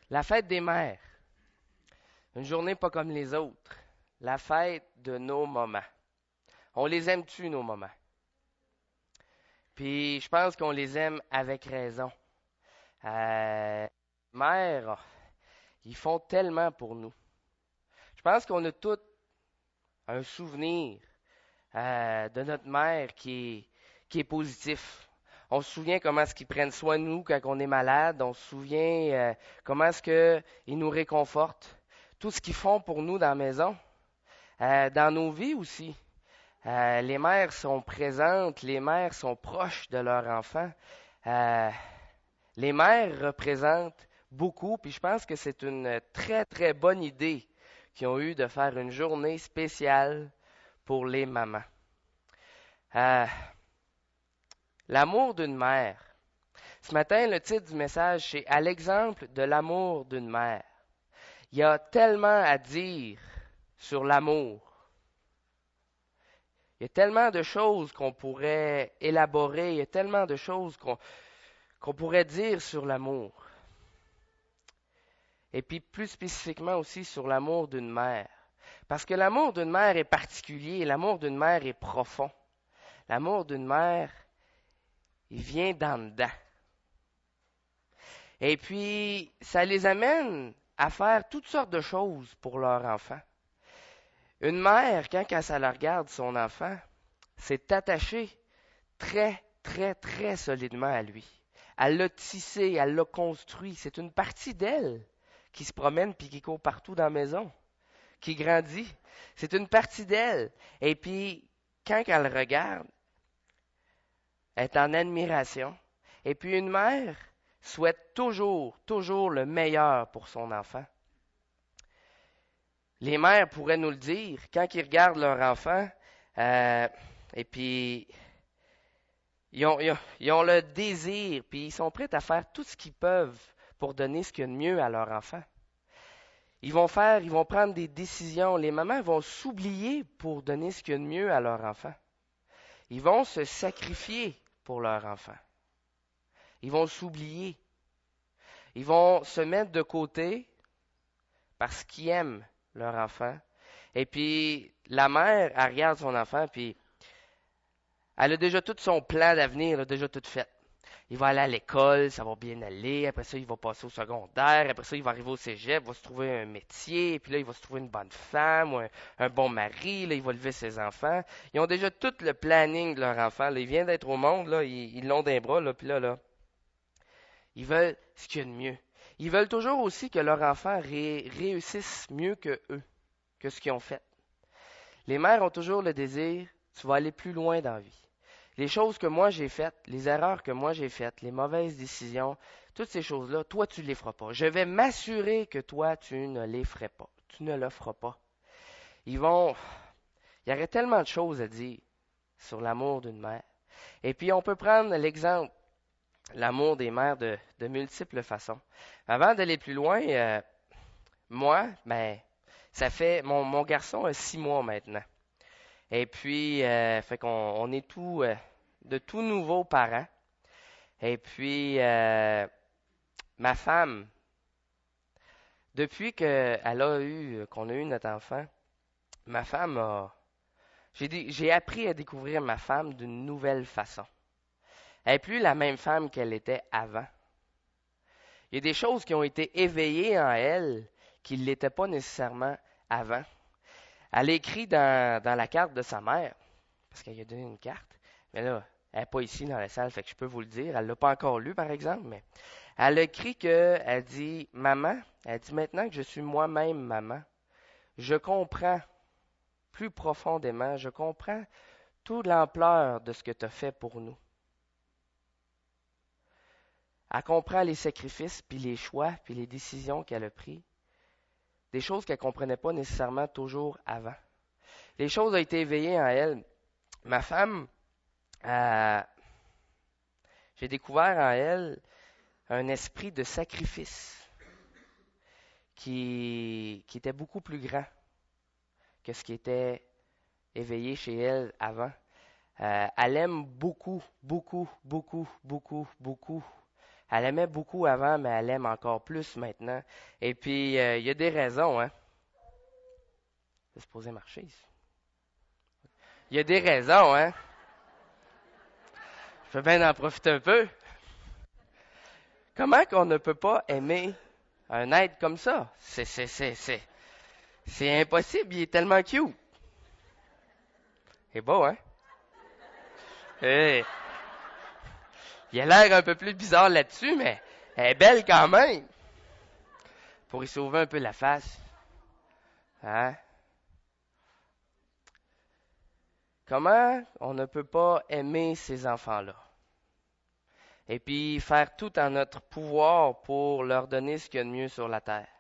La fête des mères. Une journée pas comme les autres. La fête de nos mamans. On les aime-tu, nos mamans? Puis je pense qu'on les aime avec raison. Mères, ils font tellement pour nous. Je pense qu'on a tous un souvenir de notre mère qui est positif. On se souvient comment est-ce qu'ils prennent soin de nous quand on est malade. On se souvient comment est-ce qu'ils nous réconfortent. Tout ce qu'ils font pour nous dans la maison. Dans nos vies aussi. Les mères sont présentes, les mères sont proches de leurs enfants. Euh, les mères représentent beaucoup, puis je pense que c'est une très très bonne idée qu'ils ont eu de faire une journée spéciale pour les mamans. Euh, L'amour d'une mère. Ce matin, le titre du message, c'est À l'exemple de l'amour d'une mère. Il y a tellement à dire sur l'amour. Il y a tellement de choses qu'on pourrait élaborer, il y a tellement de choses qu'on pourrait dire sur l'amour. Et puis plus spécifiquement aussi sur l'amour d'une mère. Parce que l'amour d'une mère est particulier, l'amour d'une mère est profond. L'amour d'une mère, il vient d'en dedans. Et puis, ça les amène à faire toutes sortes de choses pour leur enfant. Une mère, quand elle regarde son enfant, s'est attachée très, très, très solidement à lui. Elle l'a tissé, elle l'a construit. C'est une partie d'elle qui se promène puis qui court partout dans la maison, qui grandit. C'est une partie d'elle. Et puis, quand elle regarde, elle est en admiration. Et puis, une mère souhaite toujours, toujours le meilleur pour son enfant. Les mères pourraient nous le dire quand ils regardent leur enfant, et puis ils ont le désir, puis ils sont prêts à faire tout ce qu'ils peuvent pour donner ce qu'il y a de mieux à leur enfant. Ils vont prendre des décisions. Les mamans vont s'oublier pour donner ce qu'il y a de mieux à leur enfant. Ils vont se sacrifier pour leur enfant. Ils vont s'oublier. Ils vont se mettre de côté parce qu'ils aiment leur enfant. Et puis, la mère, elle regarde son enfant, puis elle a déjà tout son plan d'avenir, elle a déjà tout fait. Il va aller à l'école, ça va bien aller. Après ça, il va passer au secondaire. Après ça, il va arriver au cégep, il va se trouver un métier. Puis là, il va se trouver une bonne femme ou un bon mari. Là, il va lever ses enfants. Ils ont déjà tout le planning de leur enfant. Là, il vient d'être au monde, là, ils l'ont d'un bras. Là, puis là, ils veulent ce qu'il y a de mieux. Ils veulent toujours aussi que leur enfant réussisse mieux que eux, que ce qu'ils ont fait. Les mères ont toujours le désir, tu vas aller plus loin dans la vie. Les choses que moi j'ai faites, les erreurs que moi j'ai faites, les mauvaises décisions, toutes ces choses-là, toi tu ne les feras pas. Je vais m'assurer que toi tu ne les ferais pas. Tu ne le feras pas. Ils vont, il y aurait tellement de choses à dire sur l'amour d'une mère. Et puis on peut prendre l'exemple, l'amour des mères de multiples façons. Avant d'aller plus loin, moi, ça fait, mon garçon a 6 mois maintenant. Et puis, fait qu'on on est de tout nouveaux parents. Et puis, ma femme, depuis qu'on a eu notre enfant, ma femme a, j'ai appris à découvrir ma femme d'une nouvelle façon. Elle n'est plus la même femme qu'elle était avant. Il y a des choses qui ont été éveillées en elle qui ne l'étaient pas nécessairement avant. Elle écrit dans la carte de sa mère, parce qu'elle lui a donné une carte, mais là, elle n'est pas ici dans la salle, fait que je peux vous le dire. Elle ne l'a pas encore lu, par exemple, mais elle a écrit elle dit, Maman, elle dit maintenant que je suis moi-même maman, je comprends plus profondément, je comprends toute l'ampleur de ce que tu as fait pour nous. Elle comprend les sacrifices, puis les choix, puis les décisions qu'elle a prises, des choses qu'elle ne comprenait pas nécessairement toujours avant. Les choses ont été éveillées en elle. Ma femme, j'ai découvert en elle un esprit de sacrifice qui était beaucoup plus grand que ce qui était éveillé chez elle avant. Elle aime beaucoup, beaucoup, beaucoup, beaucoup, beaucoup Elle aimait beaucoup avant, mais elle aime encore plus maintenant. Et puis, il y a des raisons, hein. C'est supposé marcher, ici. Il y a des raisons, hein. Je peux bien en profiter un peu. Comment qu'on ne peut pas aimer un être comme ça? C'est impossible, il est tellement cute. Il est beau, hein? Hey, il a l'air un peu plus bizarre là-dessus, mais elle est belle quand même. Pour y sauver un peu la face. Hein? Comment on ne peut pas aimer ces enfants-là? Et puis faire tout en notre pouvoir pour leur donner ce qu'il y a de mieux sur la terre.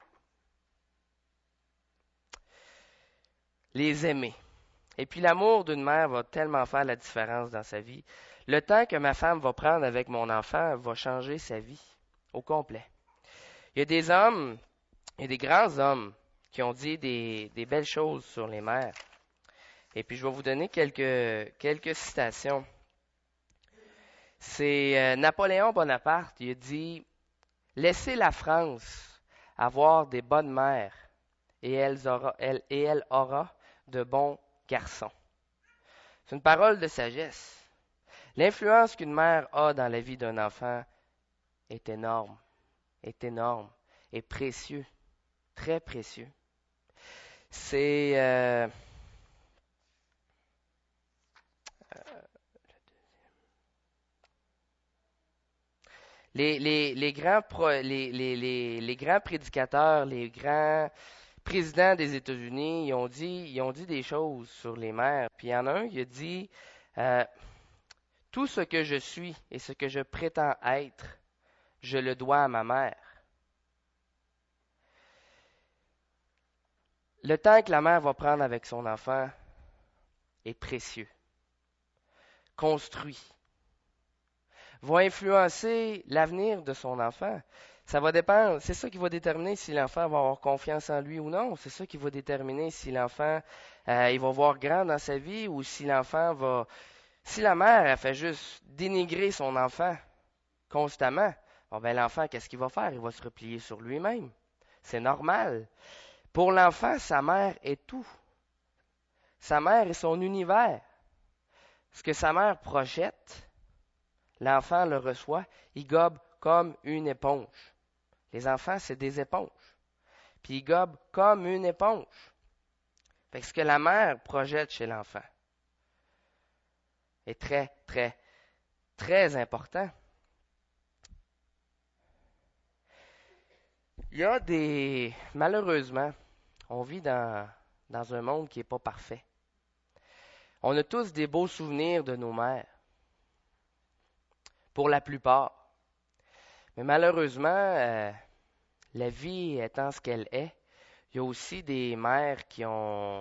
Les aimer. Et puis l'amour d'une mère va tellement faire la différence dans sa vie. Le temps que ma femme va prendre avec mon enfant va changer sa vie au complet. Il y a des hommes, il y a des grands hommes qui ont dit des belles choses sur les mères. Et puis je vais vous donner quelques citations. C'est Napoléon Bonaparte, il a dit laissez la France avoir des bonnes mères et elle aura de bons garçons. C'est une parole de sagesse. L'influence qu'une mère a dans la vie d'un enfant est énorme, est précieux, très précieux. C'est les grands prédicateurs, les grands présidents des États-Unis, ils ont dit des choses sur les mères. Puis il y en a un qui a dit euh, tout ce que je suis et ce que je prétends être, je le dois à ma mère. Le temps que la mère va prendre avec son enfant est précieux, construit, va influencer l'avenir de son enfant. Ça va dépendre, c'est ça qui va déterminer si l'enfant va avoir confiance en lui ou non. C'est ça qui va déterminer si l'enfant il va voir grand dans sa vie ou si l'enfant va. Si la mère elle fait juste dénigrer son enfant constamment, bon ben l'enfant qu'est-ce qu'il va faire? Il va se replier sur lui-même. C'est normal. Pour l'enfant, sa mère est tout. Sa mère est son univers. Ce que sa mère projette, l'enfant le reçoit, il gobe comme une éponge. Les enfants, c'est des éponges. Puis ils gobent comme une éponge. Fait que ce que la mère projette chez l'enfant est très, très, très important. Il y a des... Malheureusement, on vit dans un monde qui n'est pas parfait. On a tous des beaux souvenirs de nos mères, pour la plupart. Mais malheureusement, la vie étant ce qu'elle est, il y a aussi des mères qui ont,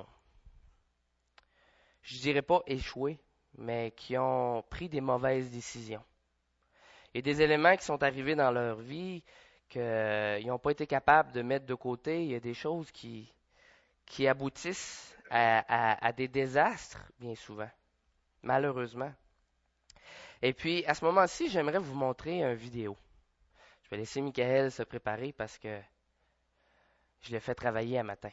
je dirais pas échoué, mais qui ont pris des mauvaises décisions. Il y a des éléments qui sont arrivés dans leur vie qu'ils n'ont pas été capables de mettre de côté. Il y a des choses qui aboutissent à des désastres, bien souvent, malheureusement. Et puis, à ce moment-ci, j'aimerais vous montrer une vidéo. Je vais laisser Michael se préparer parce que je l'ai fait travailler un matin.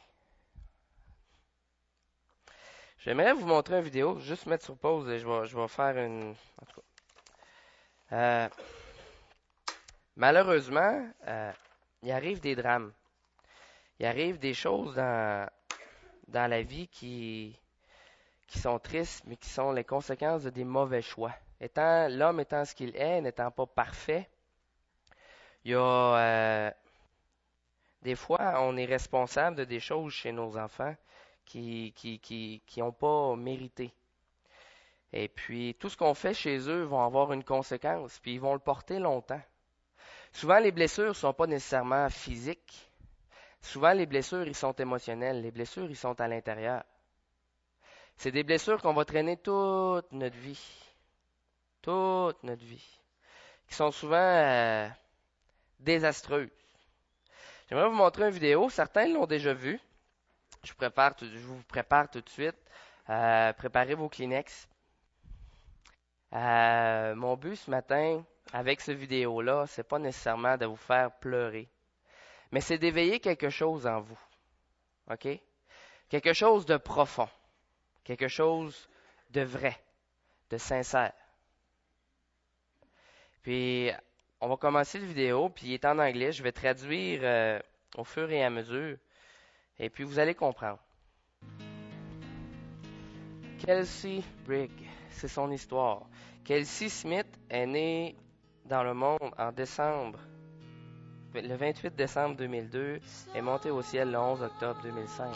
J'aimerais vous montrer une vidéo, juste mettre sur pause et je vais faire une. En tout cas. Malheureusement, il arrive des drames. Il arrive des choses dans la vie qui sont tristes, mais qui sont les conséquences de des mauvais choix. L'homme étant ce qu'il est, n'étant pas parfait, il y a des fois, on est responsable de des choses chez nos enfants qui n'ont pas mérité. Et puis, tout ce qu'on fait chez eux va avoir une conséquence, puis ils vont le porter longtemps. Souvent, les blessures ne sont pas nécessairement physiques. Souvent, les blessures, ils sont émotionnelles. Les blessures, ils sont à l'intérieur. C'est des blessures qu'on va traîner toute notre vie. Toute notre vie. Qui sont souvent désastreuses. J'aimerais vous montrer une vidéo. Certains l'ont déjà vue. Je vous prépare tout de suite. Préparez vos Kleenex. Mon but ce matin, avec ce vidéo-là, c'est pas nécessairement de vous faire pleurer, mais c'est d'éveiller quelque chose en vous. OK? Quelque chose de profond, quelque chose de vrai, de sincère. Puis, on va commencer le vidéo, puis il est en anglais. Je vais traduire au fur et à mesure, et puis vous allez comprendre. Kelsey Brigg, c'est son histoire. Kelsey Smith est née dans le monde en décembre, le 28 décembre 2002, et montée au ciel le 11 octobre 2005.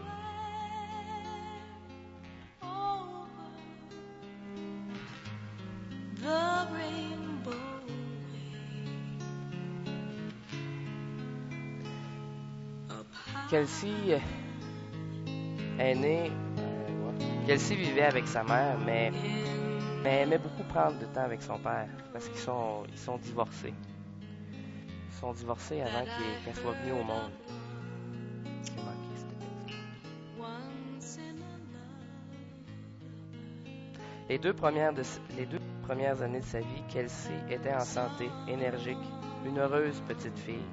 Kelsey est née. Kelsey vivait avec sa mère, mais aimait beaucoup prendre du temps avec son père parce qu'ils sont divorcés. Ils sont divorcés avant qu'elle soit venue au monde. J'ai manqué ce texte. Les deux premières années de sa vie, Kelsey était en santé, énergique, une heureuse petite fille.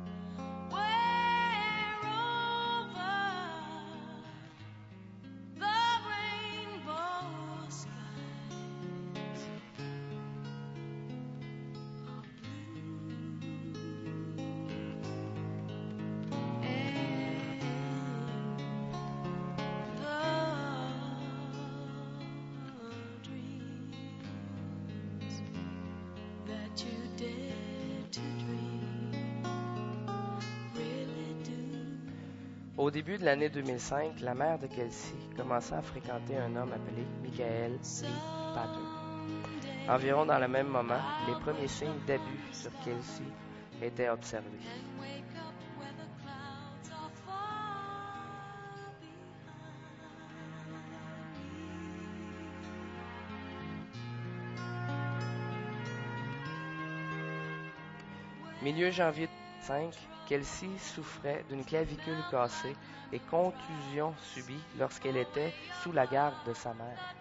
Au début de l'année 2005, la mère de Kelsey commença à fréquenter un homme appelé Michael Lee Potter. Environ dans le même moment, les premiers signes d'abus sur Kelsey étaient observés. Milieu janvier 2005, Kelsey souffrait d'une clavicule cassée et contusion subie lorsqu'elle était sous la garde de sa mère.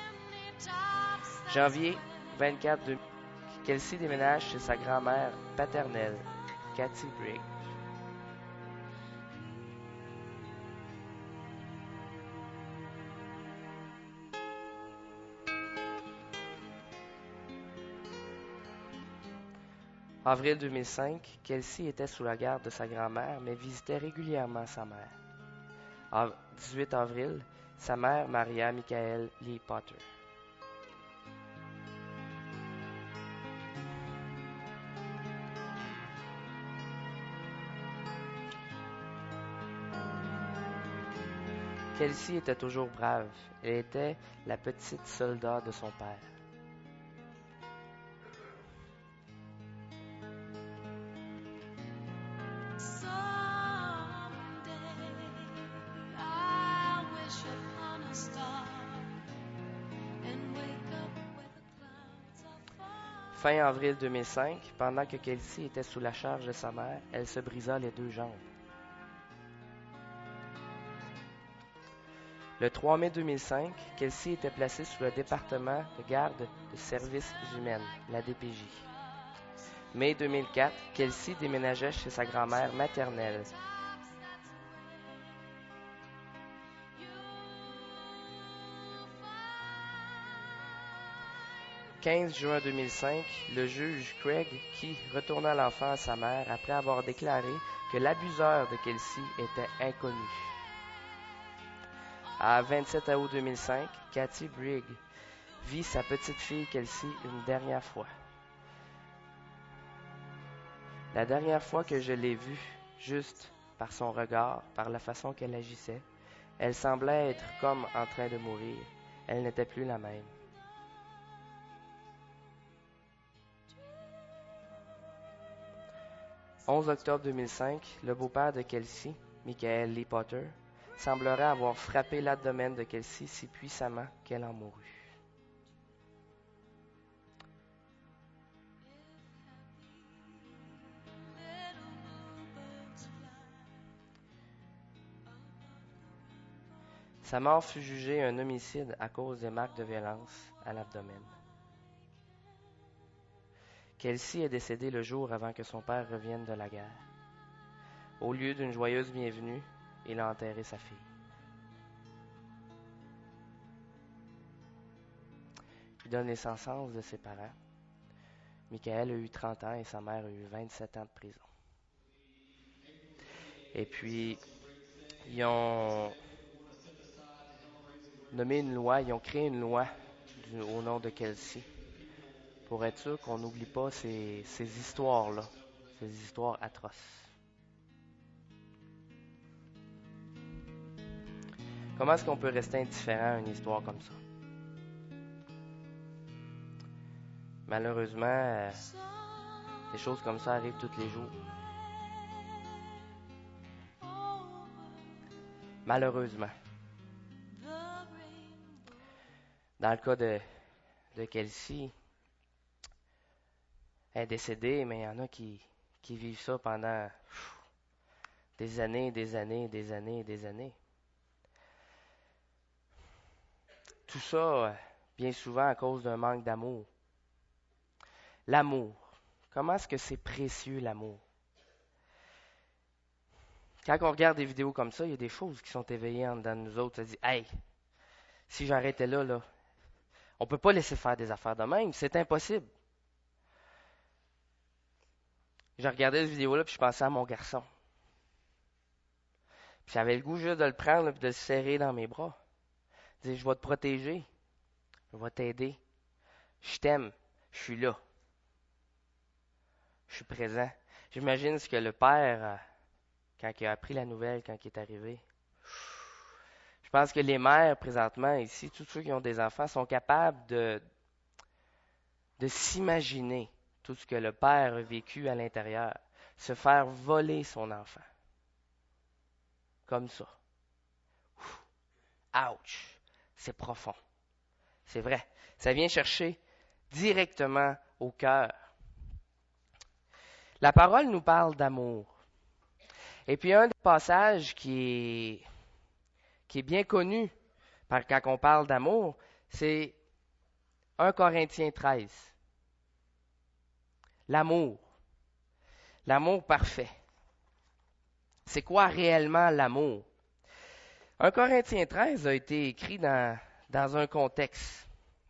Janvier 24, 2005, Kelsey déménage chez sa grand-mère paternelle, Katie Brigg. Avril 2005, Kelsey était sous la garde de sa grand-mère, mais visitait régulièrement sa mère. 18 avril, sa mère maria Michael Lee Potter. Kelsey était toujours brave. Elle était la petite soldat de son père. Fin avril 2005, pendant que Kelsey était sous la charge de sa mère, elle se brisa les deux jambes. Le 3 mai 2005, Kelsey était placée sous le département de garde de services humaines, la DPJ. Mai 2004, Kelsey déménageait chez sa grand-mère maternelle. Le 15 juin 2005, le juge Craig qui retourna l'enfant à sa mère après avoir déclaré que l'abuseur de Kelsey était inconnu. À 27 août 2005, Katie Brigg vit sa petite fille Kelsey une dernière fois. La dernière fois que je l'ai vue, juste par son regard, par la façon qu'elle agissait, elle semblait être comme en train de mourir. Elle n'était plus la même. Le 11 octobre 2005, le beau-père de Kelsey, Michael Lee Potter, semblerait avoir frappé l'abdomen de Kelsey si puissamment qu'elle en mourut. Sa mort fut jugée un homicide à cause des marques de violence à l'abdomen. Kelsey est décédée le jour avant que son père revienne de la guerre. Au lieu d'une joyeuse bienvenue, il a enterré sa fille. Il donne les sentences de ses parents. Michael a eu 30 ans et sa mère a eu 27 ans de prison. Et puis, ils ont nommé une loi, ils ont créé une loi au nom de Kelsey pour être sûr qu'on n'oublie pas ces histoires-là, ces histoires atroces. Comment est-ce qu'on peut rester indifférent à une histoire comme ça? Malheureusement, des choses comme ça arrivent tous les jours. Malheureusement. Dans le cas de Kelsey, elle est décédée, mais il y en a qui vivent ça pendant des années, des années, des années, des années. Tout ça, bien souvent, à cause d'un manque d'amour. L'amour. Comment est-ce que c'est précieux, l'amour? Quand on regarde des vidéos comme ça, il y a des choses qui sont éveillées en dedans de nous autres. Ça dit, hey, si j'arrêtais là, on ne peut pas laisser faire des affaires de même. C'est impossible. Je regardais cette vidéo-là, puis je pensais à mon garçon. Puis j'avais le goût juste de le prendre et de le serrer dans mes bras. Je disais, je vais te protéger. Je vais t'aider. Je t'aime. Je suis là. Je suis présent. J'imagine ce que le père, quand il a appris la nouvelle, quand il est arrivé. Je pense que les mères, présentement, ici, tous ceux qui ont des enfants, sont capables de s'imaginer tout ce que le père a vécu à l'intérieur. Se faire voler son enfant. Comme ça. Ouch! C'est profond. C'est vrai. Ça vient chercher directement au cœur. La parole nous parle d'amour. Et puis un des passages qui est bien connu quand on parle d'amour, c'est 1 Corinthiens 13. L'amour. L'amour parfait. C'est quoi réellement l'amour? 1 Corinthiens 13 a été écrit dans un contexte.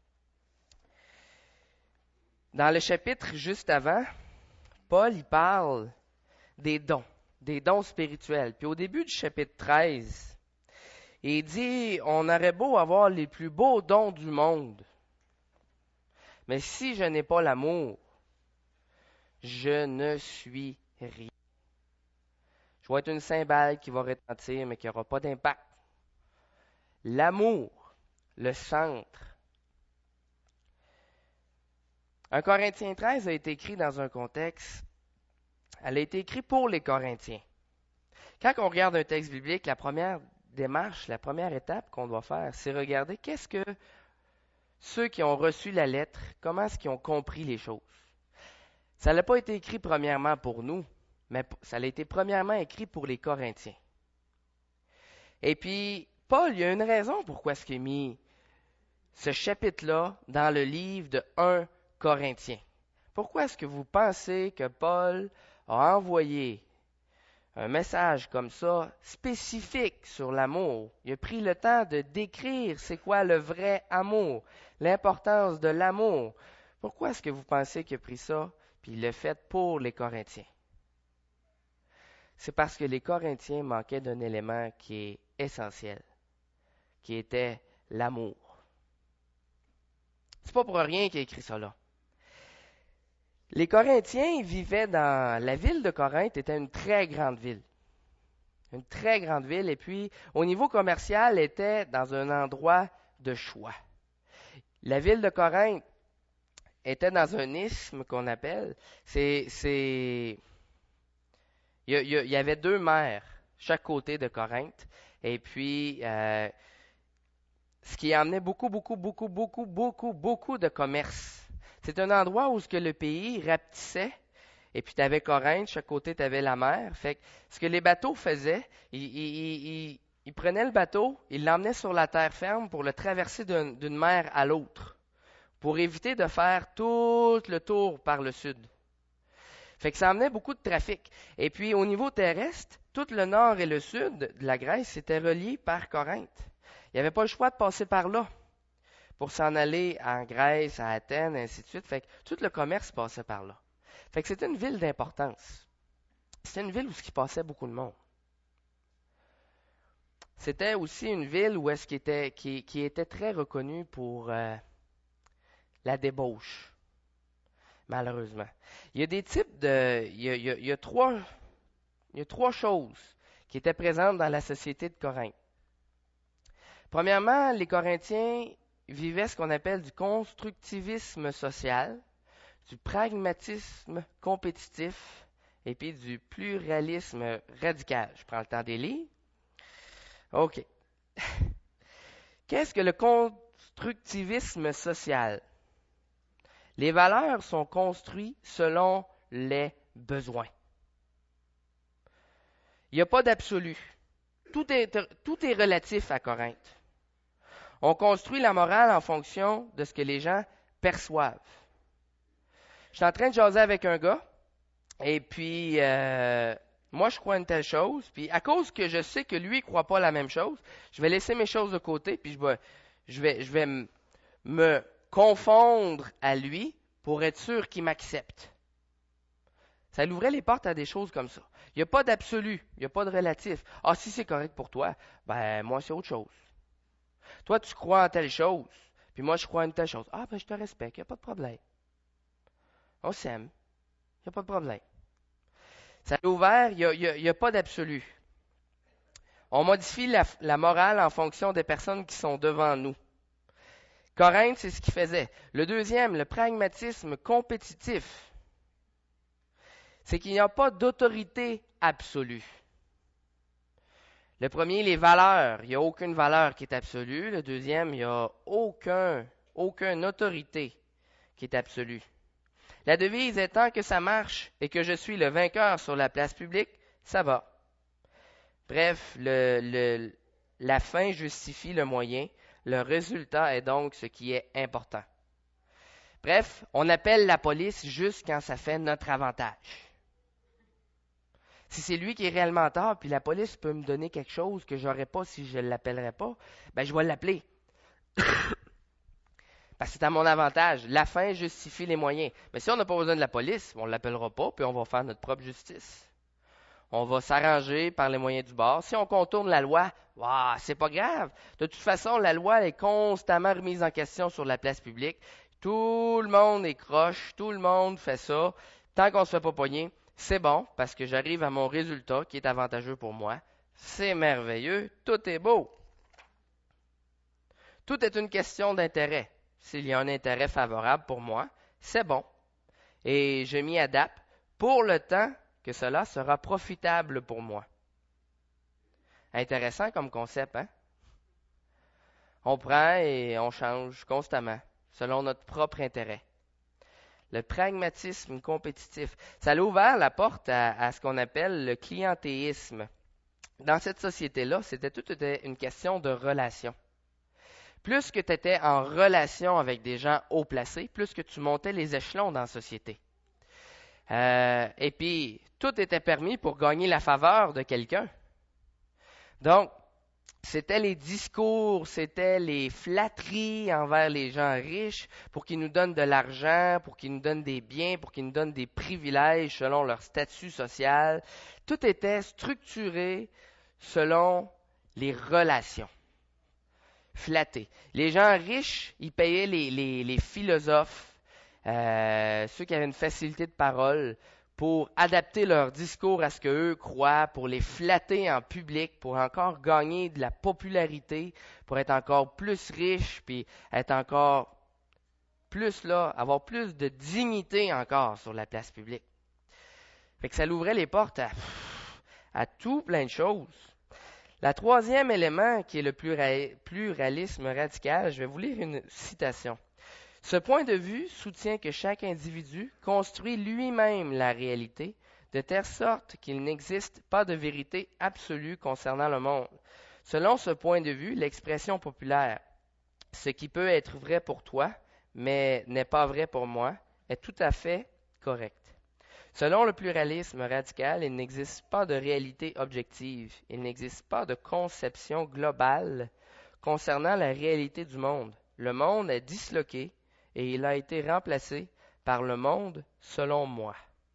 Dans le chapitre juste avant, Paul y parle des dons spirituels. Puis au début du chapitre 13, il dit, on aurait beau avoir les plus beaux dons du monde, mais si je n'ai pas l'amour, je ne suis rien. Je vais être une cymbale qui va retentir, mais qui n'aura pas d'impact. L'amour, le centre. 1 Corinthiens 13 a été écrit dans un contexte. Elle a été écrite pour les Corinthiens. Quand on regarde un texte biblique, la première démarche, la première étape qu'on doit faire, c'est regarder qu'est-ce que ceux qui ont reçu la lettre, comment est-ce qu'ils ont compris les choses. Ça n'a pas été écrit premièrement pour nous, mais ça a été premièrement écrit pour les Corinthiens. Et puis, Paul, il y a une raison pourquoi est-ce qu'il a mis ce chapitre-là dans le livre de 1 Corinthiens. Pourquoi est-ce que vous pensez que Paul a envoyé un message comme ça, spécifique sur l'amour? Il a pris le temps de décrire c'est quoi le vrai amour, l'importance de l'amour. Pourquoi est-ce que vous pensez qu'il a pris ça, puis il l'a fait pour les Corinthiens? C'est parce que les Corinthiens manquaient d'un élément qui est essentiel, qui était l'amour. C'est pas pour rien qu'il a écrit ça là. Les Corinthiens vivaient dans... La ville de Corinthe était une très grande ville. Une très grande ville. Et puis, au niveau commercial, elle était dans un endroit de choix. La ville de Corinthe était dans un isthme qu'on appelle... Il y avait 2 mers, chaque côté de Corinthe. Et puis, ce qui amenait beaucoup de commerce. C'est un endroit où le pays rapetissait, et puis tu avais Corinthe, chaque côté tu avais la mer. Fait que ce que les bateaux faisaient, ils prenaient le bateau, ils l'emmenaient sur la terre ferme pour le traverser d'une mer à l'autre, pour éviter de faire tout le tour par le sud. Fait que ça amenait beaucoup de trafic. Et puis au niveau terrestre, tout le nord et le sud de la Grèce étaient reliés par Corinthe. Il n'y avait pas le choix de passer par là pour s'en aller en Grèce, à Athènes, et ainsi de suite. Fait que tout le commerce passait par là. Fait que c'était une ville d'importance. C'était une ville où il passait beaucoup de monde. C'était aussi une ville où est-ce qui était très reconnue pour la débauche, malheureusement. Il y a des types de... Il y a trois choses qui étaient présentes dans la société de Corinthe. Premièrement, les Corinthiens vivaient ce qu'on appelle du constructivisme social, du pragmatisme compétitif et puis du pluralisme radical. Je prends le temps des lire. OK. Qu'est-ce que le constructivisme social? Les valeurs sont construites selon les besoins. Il n'y a pas d'absolu. Tout est relatif à Corinthe. On construit la morale en fonction de ce que les gens perçoivent. Je suis en train de jaser avec un gars, et puis moi je crois une telle chose, puis à cause que je sais que lui ne croit pas la même chose, je vais laisser mes choses de côté, puis je vais me confondre à lui pour être sûr qu'il m'accepte. Ça l'ouvrait les portes à des choses comme ça. Il n'y a pas d'absolu, il n'y a pas de relatif. Ah, si c'est correct pour toi, ben moi c'est autre chose. Toi, tu crois en telle chose, puis moi, je crois en une telle chose. Ah, ben je te respecte, il n'y a pas de problème. On s'aime, il n'y a pas de problème. Ça a ouvert, il n'y a pas d'absolu. On modifie la morale en fonction des personnes qui sont devant nous. Corinthe, c'est ce qu'il faisait. Le deuxième, le pragmatisme compétitif, c'est qu'il n'y a pas d'autorité absolue. Le premier, les valeurs. Il n'y a aucune valeur qui est absolue. Le deuxième, il n'y a aucune autorité qui est absolue. La devise étant que ça marche et que je suis le vainqueur sur la place publique, ça va. Bref, la fin justifie le moyen. Le résultat est donc ce qui est important. Bref, on appelle la police juste quand ça fait notre avantage. Si c'est lui qui est réellement tort, puis la police peut me donner quelque chose que j'aurais pas si je ne l'appellerais pas, ben je vais l'appeler. Parce que c'est à mon avantage. La fin justifie les moyens. Mais si on n'a pas besoin de la police, on ne l'appellera pas, puis on va faire notre propre justice. On va s'arranger par les moyens du bord. Si on contourne la loi, c'est pas grave. De toute façon, la loi est constamment remise en question sur la place publique. Tout le monde est croche, tout le monde fait ça. Tant qu'on ne se fait pas pogner, c'est bon, parce que j'arrive à mon résultat qui est avantageux pour moi. C'est merveilleux, tout est beau. Tout est une question d'intérêt. S'il y a un intérêt favorable pour moi, c'est bon. Et je m'y adapte pour le temps que cela sera profitable pour moi. Intéressant comme concept, hein? On prend et on change constamment, selon notre propre intérêt. Le pragmatisme compétitif, ça a ouvert la porte à ce qu'on appelle le clientélisme. Dans cette société-là, tout était une question de relation. Plus que tu étais en relation avec des gens haut placés, plus que tu montais les échelons dans la société. Et puis, tout était permis pour gagner la faveur de quelqu'un. Donc, c'était les discours, c'était les flatteries envers les gens riches pour qu'ils nous donnent de l'argent, pour qu'ils nous donnent des biens, pour qu'ils nous donnent des privilèges selon leur statut social. Tout était structuré selon les relations. Flatté. Les gens riches, ils payaient les philosophes, ceux qui avaient une facilité de parole, pour adapter leur discours à ce qu'eux croient, pour les flatter en public, pour encore gagner de la popularité, pour être encore plus riche, puis être encore plus là, avoir plus de dignité encore sur la place publique. Fait que ça l'ouvrait les portes à tout plein de choses. Le troisième élément, qui est le pluralisme radical, je vais vous lire une citation. Ce point de vue soutient que chaque individu construit lui-même la réalité, de telle sorte qu'il n'existe pas de vérité absolue concernant le monde. Selon ce point de vue, l'expression populaire, ce qui peut être vrai pour toi, mais n'est pas vrai pour moi, est tout à fait correcte. Selon le pluralisme radical, il n'existe pas de réalité objective, il n'existe pas de conception globale concernant la réalité du monde. Le monde est disloqué et il a été remplacé par le monde selon moi.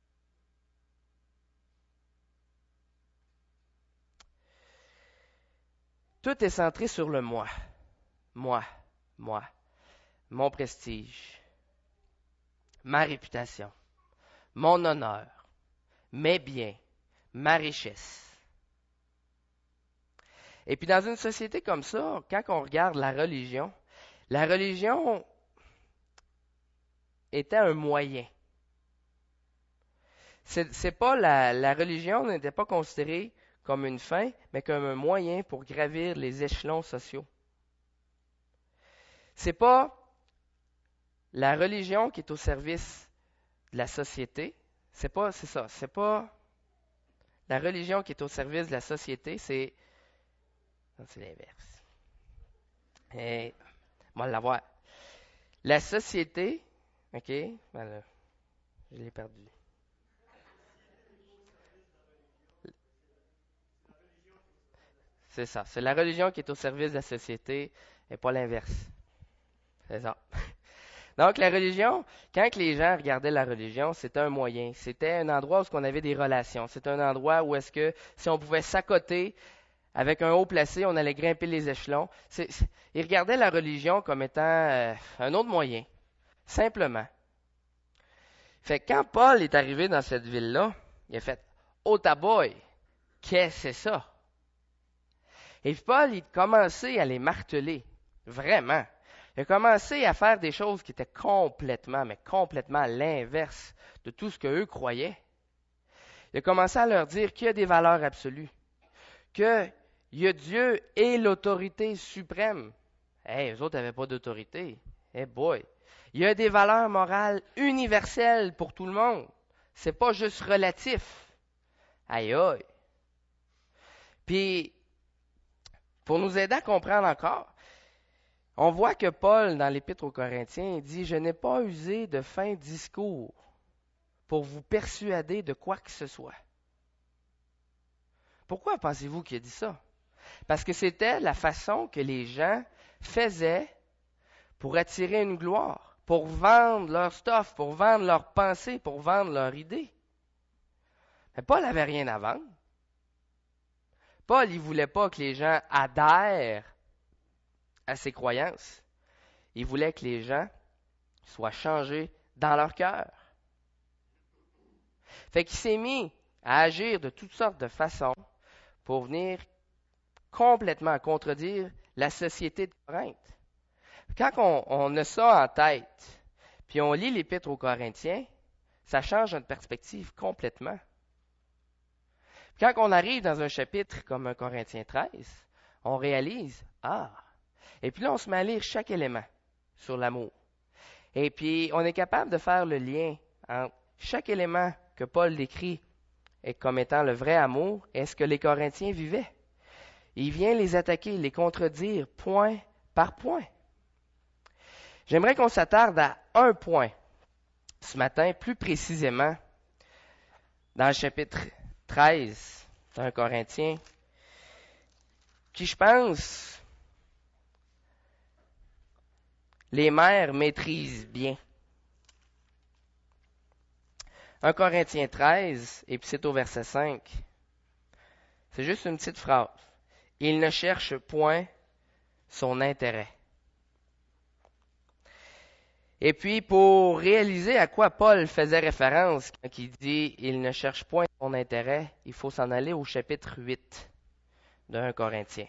Tout est centré sur le moi. Moi, moi, mon prestige, ma réputation, mon honneur, mes biens, ma richesse. Et puis dans une société comme ça, quand on regarde la religion était un moyen. C'est pas la religion n'était pas considérée comme une fin, mais comme un moyen pour gravir les échelons sociaux. C'est pas la religion qui est au service de la société. C'est pas la religion qui est au service de la société, c'est l'inverse. Et on va l'avoir. La société, ok, ben là, je l'ai perdu. C'est ça. C'est la religion qui est au service de la société et pas l'inverse. C'est ça. Donc, la religion, quand les gens regardaient la religion, c'était un moyen. C'était un endroit où on avait des relations. C'était un endroit où est-ce que si on pouvait s'accoter avec un haut placé, on allait grimper les échelons. Ils regardaient la religion comme étant un autre moyen. Simplement. Fait que quand Paul est arrivé dans cette ville-là, il a fait « Oh taboy, qu'est-ce que c'est ça? » Et Paul, il a commencé à les marteler. Vraiment. Il a commencé à faire des choses qui étaient complètement à l'inverse de tout ce qu'eux croyaient. Il a commencé à leur dire qu'il y a des valeurs absolues, qu'il y a Dieu et l'autorité suprême. Hey, eux autres n'avaient pas d'autorité. Hey boy. Il y a des valeurs morales universelles pour tout le monde. C'est pas juste relatif. Aïe aïe. Puis, pour nous aider à comprendre encore, on voit que Paul, dans l'Épître aux Corinthiens, il dit « Je n'ai pas usé de fins discours pour vous persuader de quoi que ce soit. » Pourquoi pensez-vous qu'il a dit ça? Parce que c'était la façon que les gens faisaient pour attirer une gloire, pour vendre leur stuff, pour vendre leurs pensées, pour vendre leurs idées. Mais Paul n'avait rien à vendre. Paul, il ne voulait pas que les gens adhèrent à ses croyances. Il voulait que les gens soient changés dans leur cœur. Fait qu'il s'est mis à agir de toutes sortes de façons pour venir complètement contredire la société de Corinthe. Quand on a ça en tête, puis on lit l'Épître aux Corinthiens, ça change notre perspective complètement. Quand on arrive dans un chapitre comme un Corinthiens 13, on réalise, et puis là on se met à lire chaque élément sur l'amour. Et puis on est capable de faire le lien entre chaque élément que Paul décrit comme étant le vrai amour et ce que les Corinthiens vivaient. Il vient les attaquer, les contredire point par point. J'aimerais qu'on s'attarde à un point ce matin, plus précisément dans le chapitre 13 d'un Corinthien, qui, je pense, les mères maîtrisent bien. 1 Corinthiens 13, et puis c'est au verset 5. C'est juste une petite phrase. Il ne cherche point son intérêt. Et puis, pour réaliser à quoi Paul faisait référence quand il dit « il ne cherche point son intérêt », il faut s'en aller au chapitre 8 de 1 Corinthiens.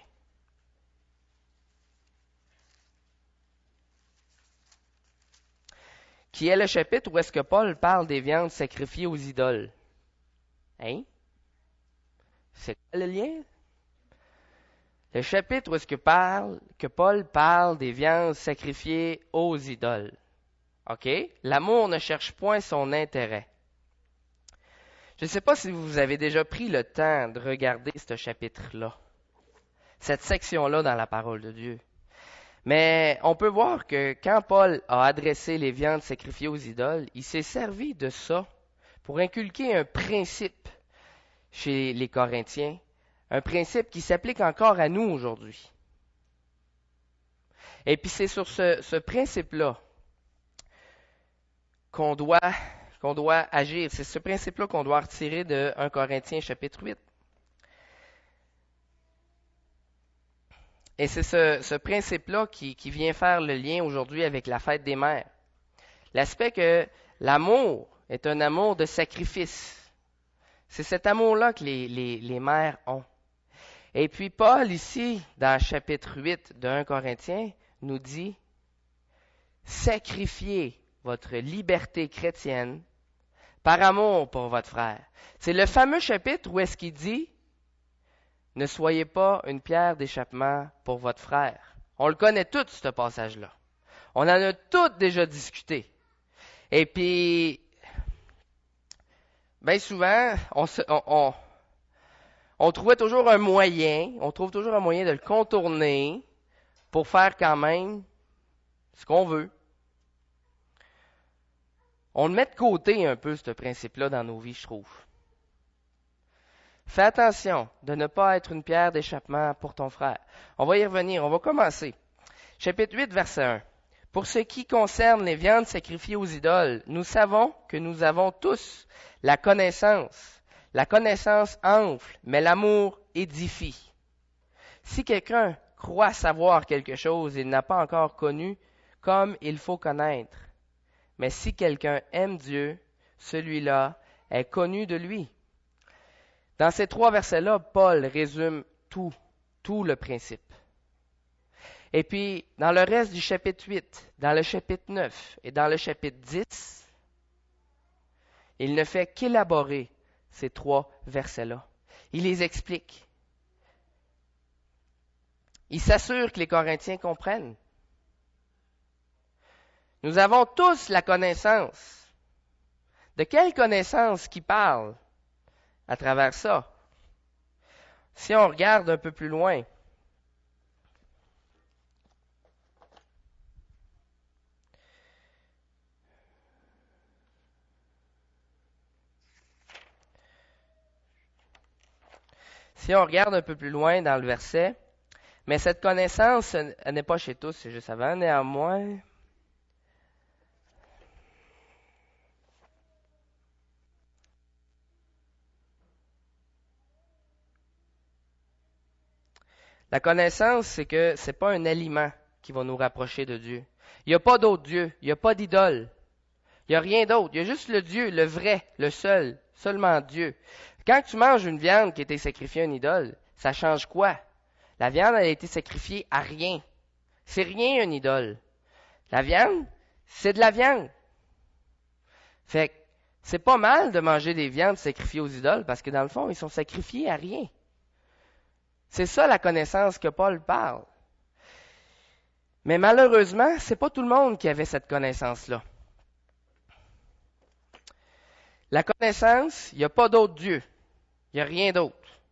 Qui est le chapitre où est-ce que Paul parle des viandes sacrifiées aux idoles. Hein? C'est quoi le lien? Le chapitre où est-ce que Paul parle des viandes sacrifiées aux idoles. OK? L'amour ne cherche point son intérêt. Je ne sais pas si vous avez déjà pris le temps de regarder ce chapitre-là, cette section-là dans la parole de Dieu. Mais on peut voir que quand Paul a adressé les viandes sacrifiées aux idoles, il s'est servi de ça pour inculquer un principe chez les Corinthiens, un principe qui s'applique encore à nous aujourd'hui. Et puis c'est sur ce principe-là qu'on doit agir. C'est ce principe-là qu'on doit retirer de 1 Corinthiens chapitre 8. Et c'est ce principe-là qui vient faire le lien aujourd'hui avec la fête des mères. L'aspect que l'amour est un amour de sacrifice. C'est cet amour-là que les mères ont. Et puis Paul, ici, dans chapitre 8 de 1 Corinthiens, nous dit « Sacrifiez votre liberté chrétienne par amour pour votre frère. » C'est le fameux chapitre où est-ce qu'il dit « Ne soyez pas une pierre d'échappement pour votre frère. » On le connaît tous, ce passage-là. On en a tous déjà discuté. Et puis, bien souvent, on trouvait toujours un moyen, on trouve toujours un moyen de le contourner pour faire quand même ce qu'on veut. On le met de côté un peu, ce principe-là, dans nos vies, je trouve. Fais attention de ne pas être une pierre d'échappement pour ton frère. On va y revenir, on va commencer. Chapitre 8, verset 1. Pour ce qui concerne les viandes sacrifiées aux idoles, nous savons que nous avons tous la connaissance. La connaissance enfle, mais l'amour édifie. Si quelqu'un croit savoir quelque chose, il n'a pas encore connu comme il faut connaître. Mais si quelqu'un aime Dieu, celui-là est connu de lui. Dans ces 3 versets-là, Paul résume tout le principe. Et puis, dans le reste du chapitre 8, dans le chapitre 9 et dans le chapitre 10, il ne fait qu'élaborer ces 3 versets-là. Il les explique. Il s'assure que les Corinthiens comprennent. Nous avons tous la connaissance. De quelle connaissance qui parle à travers ça? Si on regarde un peu plus loin, dans le verset, mais cette connaissance, elle n'est pas chez tous, c'est juste avant, néanmoins. La connaissance, c'est que c'est pas un aliment qui va nous rapprocher de Dieu. Il n'y a pas d'autre Dieu, il n'y a pas d'idole. Il n'y a rien d'autre, il y a juste le Dieu, le vrai, le seul, seulement Dieu. Quand tu manges une viande qui a été sacrifiée à une idole, ça change quoi? La viande elle a été sacrifiée à rien. C'est rien une idole. La viande, c'est de la viande. Fait que c'est pas mal de manger des viandes sacrifiées aux idoles parce que dans le fond, ils sont sacrifiés à rien. C'est ça la connaissance que Paul parle. Mais malheureusement, c'est pas tout le monde qui avait cette connaissance-là. La connaissance, il n'y a pas d'autre Dieu. Il n'y a rien d'autre.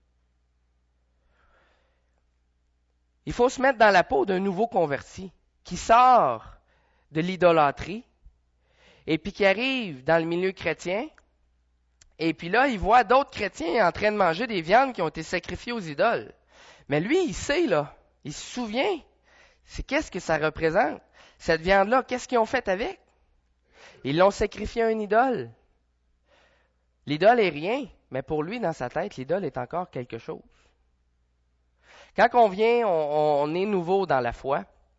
Il faut se mettre dans la peau d'un nouveau converti qui sort de l'idolâtrie et puis qui arrive dans le milieu chrétien et puis là, il voit d'autres chrétiens en train de manger des viandes qui ont été sacrifiées aux idoles. Mais lui, il sait, là, il se souvient, c'est qu'est-ce que ça représente. Cette viande-là, qu'est-ce qu'ils ont fait avec? Ils l'ont sacrifiée à une idole. L'idole est rien, mais pour lui, dans sa tête, l'idole est encore quelque chose. Quand on vient, on est nouveau dans la foi,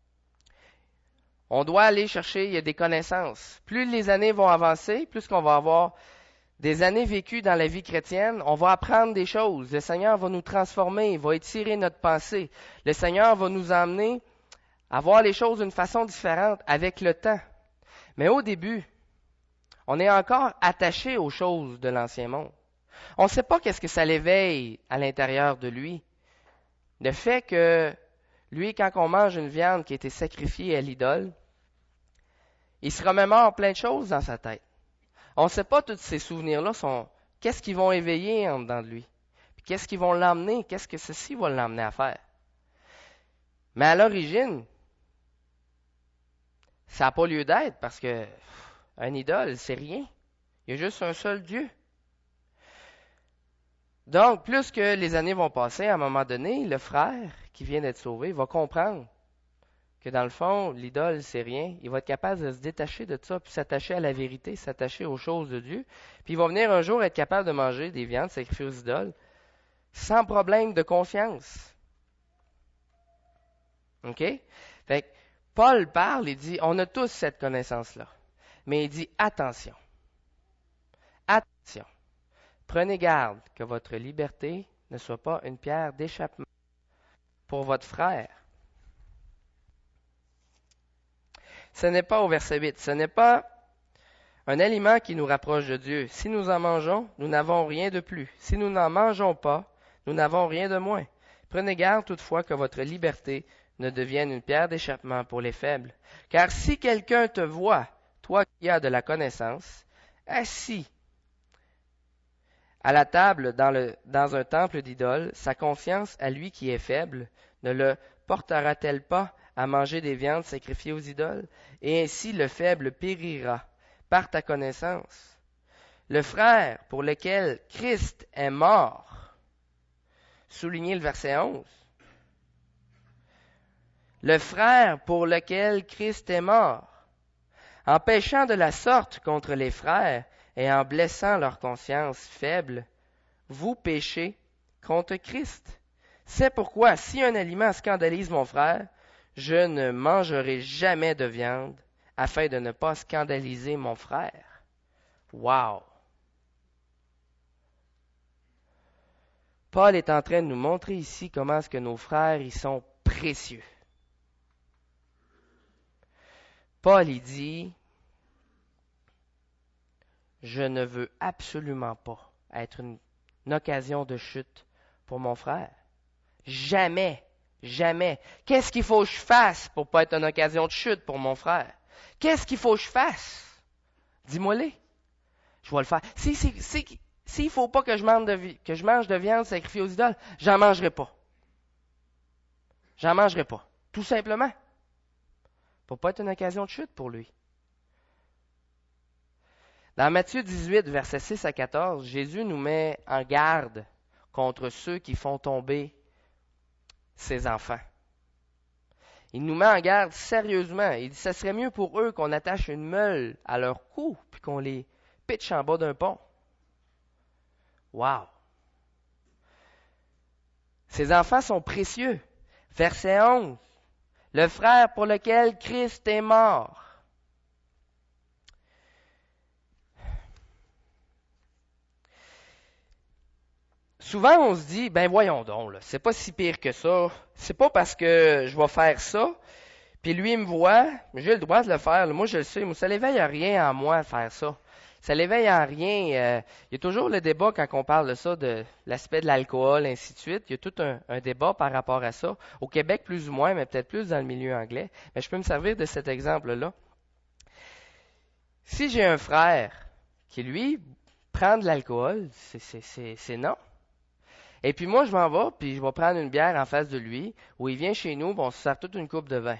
on doit aller chercher, il y a des connaissances. Plus les années vont avancer, plus qu'on va avoir des années vécues dans la vie chrétienne, on va apprendre des choses. Le Seigneur va nous transformer, il va étirer notre pensée. Le Seigneur va nous emmener à voir les choses d'une façon différente avec le temps. Mais au début, on est encore attaché aux choses de l'ancien monde. On ne sait pas qu'est-ce que ça l'éveille à l'intérieur de lui. Le fait que lui, quand on mange une viande qui a été sacrifiée à l'idole, il se remémore plein de choses dans sa tête. On ne sait pas tous ces souvenirs-là sont qu'est-ce qu'ils vont éveiller en dedans de lui. Puis qu'est-ce qu'ils vont l'emmener, qu'est-ce que ceci va l'emmener à faire. Mais à l'origine, ça n'a pas lieu d'être parce que un idole, c'est rien. Il y a juste un seul Dieu. Donc, plus que les années vont passer, à un moment donné, le frère qui vient d'être sauvé va comprendre que dans le fond, l'idole, c'est rien. Il va être capable de se détacher de ça, puis s'attacher à la vérité, s'attacher aux choses de Dieu. Puis il va venir un jour être capable de manger des viandes sacrifiées aux idoles sans problème de conscience. OK? Fait que Paul parle, il dit, on a tous cette connaissance-là. Mais il dit, attention. Attention. Prenez garde que votre liberté ne soit pas une pierre d'échappement pour votre frère. Ce n'est pas au verset 8, ce n'est pas un aliment qui nous rapproche de Dieu. Si nous en mangeons, nous n'avons rien de plus. Si nous n'en mangeons pas, nous n'avons rien de moins. Prenez garde toutefois que votre liberté ne devienne une pierre d'échappement pour les faibles. Car si quelqu'un te voit, toi qui as de la connaissance, assis à la table dans un temple d'idole, sa conscience à lui qui est faible ne le portera-t-elle pas à manger des viandes sacrifiées aux idoles? Et ainsi le faible périra par ta connaissance. Le frère pour lequel Christ est mort, soulignez le verset 11. Le frère pour lequel Christ est mort, en péchant de la sorte contre les frères et en blessant leur conscience faible, vous péchez contre Christ. C'est pourquoi, si un aliment scandalise mon frère, je ne mangerai jamais de viande afin de ne pas scandaliser mon frère. Wow! Paul est en train de nous montrer ici comment est-ce que nos frères ils sont précieux. Paul il dit, je ne veux absolument pas être une occasion de chute pour mon frère. Jamais, jamais. Qu'est-ce qu'il faut que je fasse pour pas être une occasion de chute pour mon frère? Qu'est-ce qu'il faut que je fasse? Dis-moi-les. Je vais le faire. S'il ne faut pas que je mange de viande sacrifiée aux idoles, j'en mangerai pas. J'en mangerai pas. Tout simplement. Pour pas être une occasion de chute pour lui. Dans Matthieu 18, versets 6 à 14, Jésus nous met en garde contre ceux qui font tomber ses enfants. Il nous met en garde sérieusement. Il dit, ça serait mieux pour eux qu'on attache une meule à leur cou puis qu'on les pitche en bas d'un pont. Wow! Ces enfants sont précieux. Verset 11. Le frère pour lequel Christ est mort. Souvent, on se dit, ben voyons donc, là, c'est pas si pire que ça. C'est pas parce que je vais faire ça, puis lui, il me voit, j'ai le droit de le faire. Là. Moi, je le sais, ça l'éveille à rien en moi de faire ça. Ça l'éveille à rien. Il y a toujours le débat quand on parle de ça, de l'aspect de l'alcool, ainsi de suite. Il y a tout un débat par rapport à ça. Au Québec, plus ou moins, mais peut-être plus dans le milieu anglais. Mais je peux me servir de cet exemple-là. Si j'ai un frère qui, lui, prend de l'alcool, c'est non. Et puis moi, je m'en vais, puis je vais prendre une bière en face de lui, où il vient chez nous, puis on se sert toute une coupe de vin.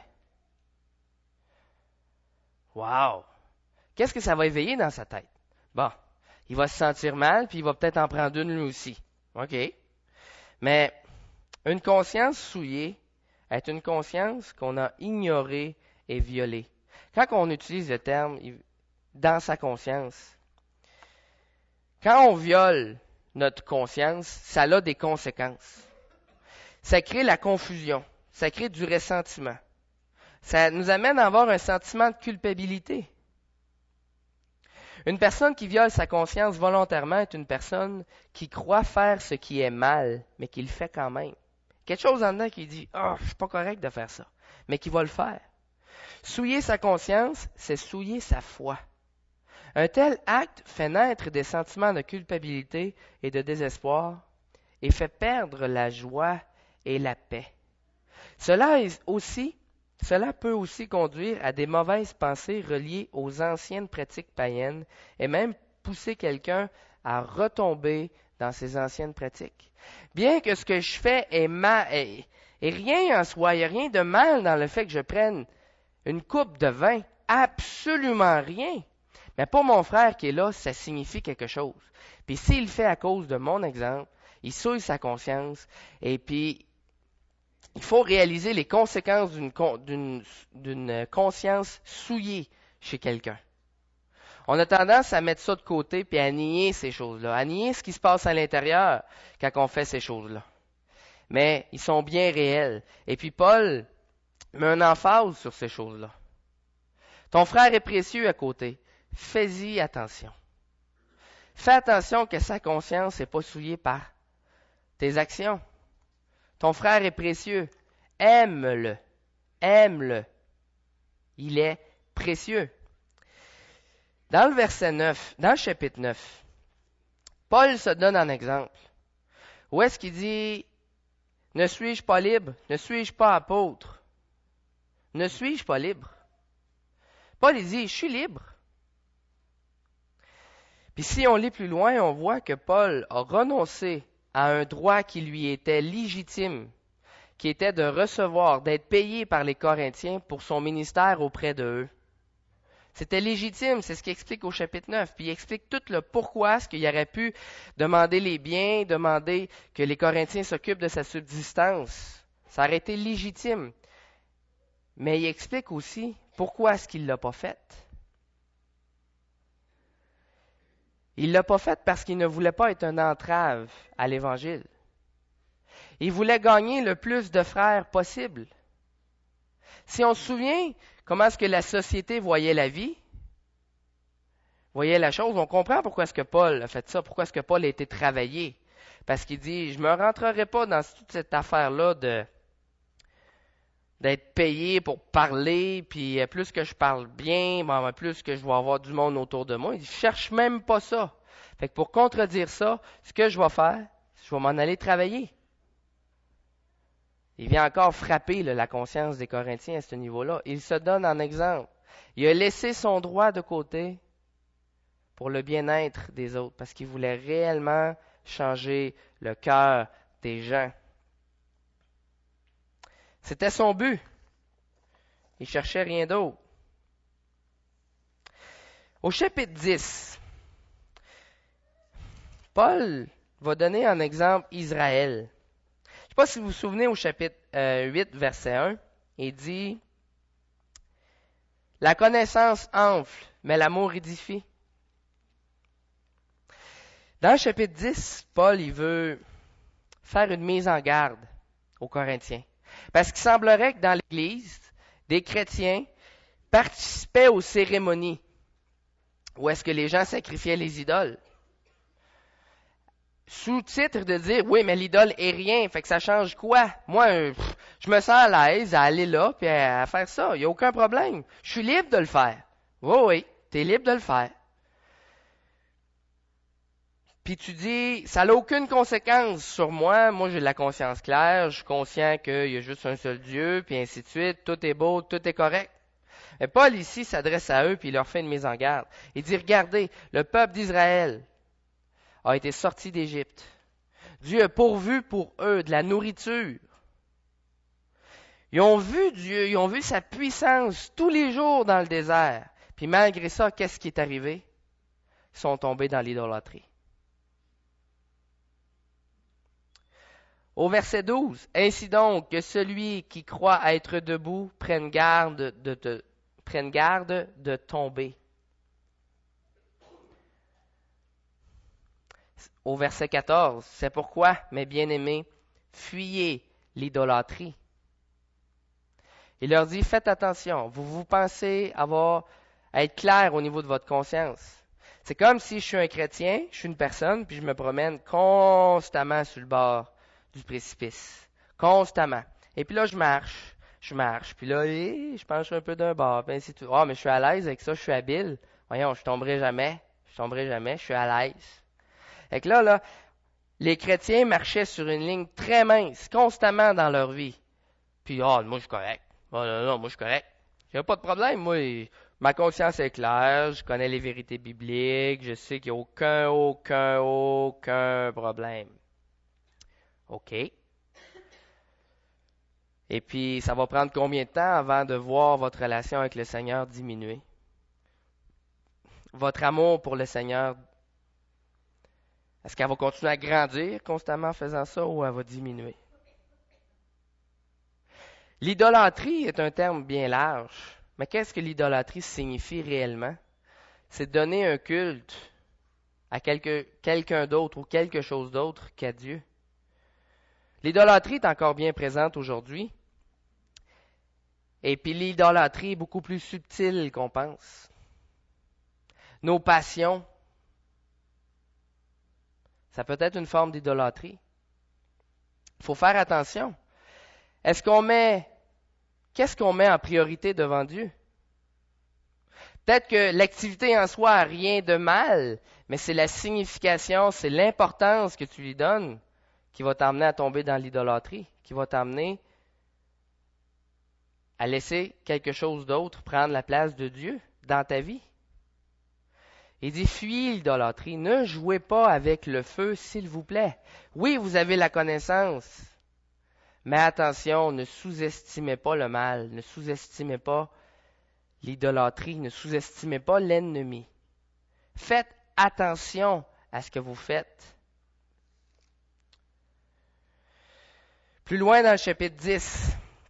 Wow! Qu'est-ce que ça va éveiller dans sa tête? Bon, il va se sentir mal, puis il va peut-être en prendre une lui aussi. OK. Mais une conscience souillée est une conscience qu'on a ignorée et violée. Quand on utilise le terme dans sa conscience, quand on viole notre conscience, ça a des conséquences. Ça crée la confusion, ça crée du ressentiment. Ça nous amène à avoir un sentiment de culpabilité. Une personne qui viole sa conscience volontairement est une personne qui croit faire ce qui est mal, mais qui le fait quand même. Quelque chose en dedans qui dit « Ah, je suis pas correct de faire ça », mais qui va le faire. Souiller sa conscience, c'est souiller sa foi. Un tel acte fait naître des sentiments de culpabilité et de désespoir et fait perdre la joie et la paix. Cela peut aussi conduire à des mauvaises pensées reliées aux anciennes pratiques païennes et même pousser quelqu'un à retomber dans ces anciennes pratiques. Bien que ce que je fais est rien en soi, il n'y a rien de mal dans le fait que je prenne une coupe de vin absolument rien. Mais pour mon frère qui est là, ça signifie quelque chose. Puis s'il le fait à cause de mon exemple, il souille sa conscience, et puis il faut réaliser les conséquences d'une conscience souillée chez quelqu'un. On a tendance à mettre ça de côté puis à nier ces choses-là, à nier ce qui se passe à l'intérieur quand on fait ces choses-là. Mais ils sont bien réels. Et puis Paul met un emphase sur ces choses-là. Ton frère est précieux à côté. Fais-y attention. Fais attention que sa conscience n'est pas souillée par tes actions. Ton frère est précieux. Aime-le. Aime-le. Il est précieux. Dans le verset 9, dans le chapitre 9, Paul se donne un exemple. Où est-ce qu'il dit « Ne suis-je pas libre? Ne suis-je pas apôtre? Ne suis-je pas libre? » Paul il dit « Je suis libre. » Puis si on lit plus loin, on voit que Paul a renoncé à un droit qui lui était légitime, qui était de recevoir, d'être payé par les Corinthiens pour son ministère auprès d'eux. C'était légitime, c'est ce qu'il explique au chapitre 9. Puis il explique tout le pourquoi, ce qu'il aurait pu demander les biens, demander que les Corinthiens s'occupent de sa subsistance. Ça aurait été légitime. Mais il explique aussi pourquoi est-ce qu'il ne l'a pas fait. Il ne l'a pas fait parce qu'il ne voulait pas être une entrave à l'Évangile. Il voulait gagner le plus de frères possible. Si on se souvient comment est-ce que la société voyait la vie, voyait la chose, on comprend pourquoi est-ce que Paul a fait ça, pourquoi est-ce que Paul a été travaillé. Parce qu'il dit, je ne me rentrerai pas dans toute cette affaire-là d'être payé pour parler, puis plus que je parle bien, plus que je vais avoir du monde autour de moi. Il ne cherche même pas ça. Fait que pour contredire ça, ce que je vais faire, je vais m'en aller travailler. Il vient encore frapper la conscience des Corinthiens à ce niveau-là. Il se donne en exemple. Il a laissé son droit de côté pour le bien-être des autres, parce qu'il voulait réellement changer le cœur des gens. C'était son but. Il cherchait rien d'autre. Au chapitre 10, Paul va donner un exemple Israël. Je ne sais pas si vous vous souvenez au chapitre 8, verset 1, il dit « La connaissance enfle, mais l'amour édifie. » Dans le chapitre 10, Paul il veut faire une mise en garde aux Corinthiens. Parce qu'il semblerait que dans l'Église, des chrétiens participaient aux cérémonies où est-ce que les gens sacrifiaient les idoles. Sous-titre de dire, oui, mais l'idole est rien, fait que ça change quoi? Moi, je me sens à l'aise à aller là puis à faire ça, il n'y a aucun problème. Je suis libre de le faire. Oui, tu es libre de le faire. Puis tu dis, ça n'a aucune conséquence sur moi. Moi, j'ai de la conscience claire. Je suis conscient qu'il y a juste un seul Dieu, puis ainsi de suite. Tout est beau, tout est correct. Mais Paul, ici, s'adresse à eux, puis il leur fait une mise en garde. Il dit, regardez, le peuple d'Israël a été sorti d'Égypte. Dieu a pourvu pour eux de la nourriture. Ils ont vu Dieu, ils ont vu sa puissance tous les jours dans le désert. Puis malgré ça, qu'est-ce qui est arrivé? Ils sont tombés dans l'idolâtrie. Au verset 12, « Ainsi donc que celui qui croit être debout prenne garde de tomber. » Au verset 14, « C'est pourquoi, mes bien-aimés, fuyez l'idolâtrie. » Il leur dit, « Faites attention, vous pensez être clair au niveau de votre conscience. C'est comme si je suis un chrétien, je suis une personne, puis je me promène constamment sur le bord du précipice. Constamment. Et puis là, je marche. Puis là, je penche un peu d'un bord. Puis ainsi de suite. Mais je suis à l'aise avec ça, je suis habile. Voyons, je tomberai jamais. Je suis à l'aise. Et que là, les chrétiens marchaient sur une ligne très mince, constamment dans leur vie. Puis, moi, je suis correct. Non, moi, je suis correct. J'ai pas de problème, moi. Ma conscience est claire, je connais les vérités bibliques, je sais qu'il n'y a aucun problème. OK. Et puis, ça va prendre combien de temps avant de voir votre relation avec le Seigneur diminuer? Votre amour pour le Seigneur, est-ce qu'elle va continuer à grandir constamment en faisant ça ou elle va diminuer? L'idolâtrie est un terme bien large, mais qu'est-ce que l'idolâtrie signifie réellement? C'est donner un culte à quelqu'un d'autre ou quelque chose d'autre qu'à Dieu. L'idolâtrie est encore bien présente aujourd'hui. Et puis l'idolâtrie est beaucoup plus subtile qu'on pense. Nos passions, ça peut être une forme d'idolâtrie. Il faut faire attention. Qu'est-ce qu'on met en priorité devant Dieu? Peut-être que l'activité en soi n'a rien de mal, mais c'est la signification, c'est l'importance que tu lui donnes qui va t'amener à tomber dans l'idolâtrie, qui va t'amener à laisser quelque chose d'autre prendre la place de Dieu dans ta vie. Il dit, fuyez l'idolâtrie, ne jouez pas avec le feu, s'il vous plaît. Oui, vous avez la connaissance, mais attention, ne sous-estimez pas le mal, ne sous-estimez pas l'idolâtrie, ne sous-estimez pas l'ennemi. Faites attention à ce que vous faites. Plus loin dans le chapitre 10,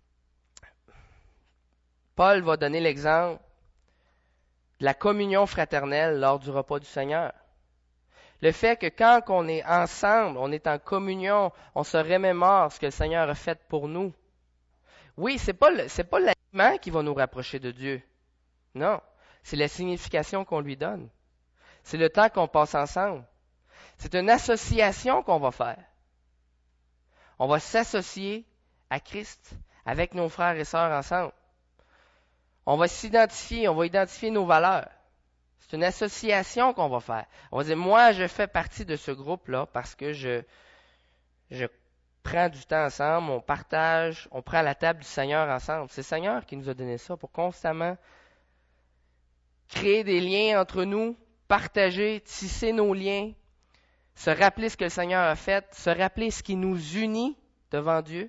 Paul va donner l'exemple de la communion fraternelle lors du repas du Seigneur. Le fait que quand on est ensemble, on est en communion, on se remémore ce que le Seigneur a fait pour nous. Oui, c'est pas l'aliment qui va nous rapprocher de Dieu. Non, c'est la signification qu'on lui donne. C'est le temps qu'on passe ensemble. C'est une association qu'on va faire. On va s'associer à Christ avec nos frères et sœurs ensemble. On va s'identifier, on va identifier nos valeurs. C'est une association qu'on va faire. On va dire, moi, je fais partie de ce groupe-là parce que je prends du temps ensemble, on partage, on prend la table du Seigneur ensemble. C'est le Seigneur qui nous a donné ça pour constamment créer des liens entre nous, partager, tisser nos liens, se rappeler ce que le Seigneur a fait, se rappeler ce qui nous unit devant Dieu.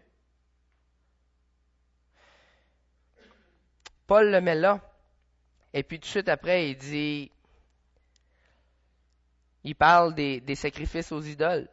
Paul le met là. Et puis tout de suite après, il parle des sacrifices aux idoles.